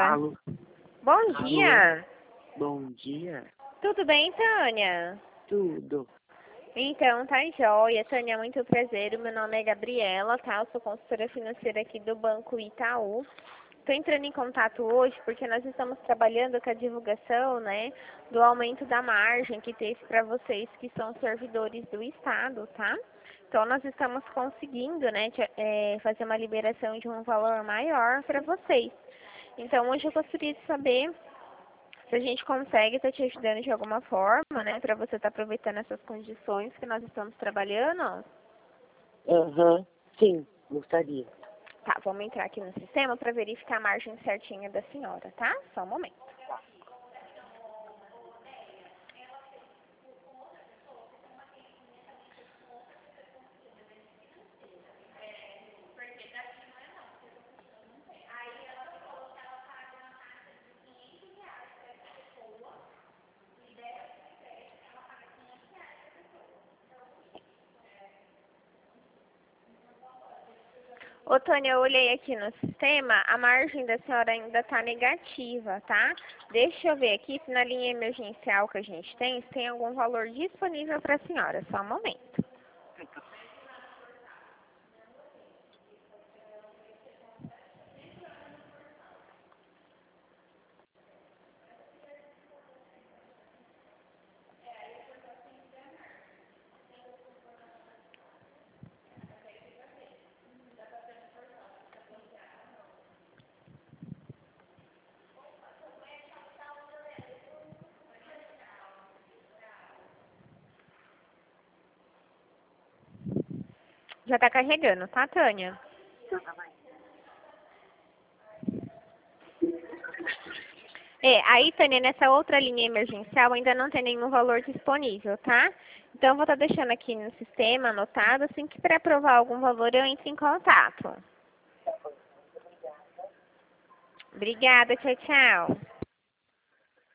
Alô? Bom Alô? dia. Bom dia. Tudo bem, Tânia? Tudo. Então, tá joia. Tânia, muito prazer. O meu nome é Gabriela, tá? Eu sou consultora financeira aqui do Banco Itaú. Estou entrando em contato hoje porque nós estamos trabalhando com a divulgação, né, do aumento da margem que teve para vocês que são servidores do Estado, tá? Então, nós estamos conseguindo, né, fazer uma liberação de um valor maior para vocês. Então, hoje eu gostaria de saber se a gente consegue estar te ajudando de alguma forma, né, para você estar aproveitando essas condições que nós estamos trabalhando. Aham, sim, gostaria. Tá, vamos entrar aqui no sistema para verificar a margem certinha da senhora, tá? Só um momento. Ô, Tânia, eu olhei aqui no sistema, a margem da senhora ainda está negativa, tá? Deixa eu ver aqui se na linha emergencial que a gente tem, se tem algum valor disponível para a senhora. Só um momento. Já está carregando, tá, Tânia? Aí, Tânia, nessa outra linha emergencial ainda não tem nenhum valor disponível, tá? Então, eu vou estar deixando aqui no sistema anotado, assim que para aprovar algum valor eu entro em contato. Obrigada, tchau, tchau.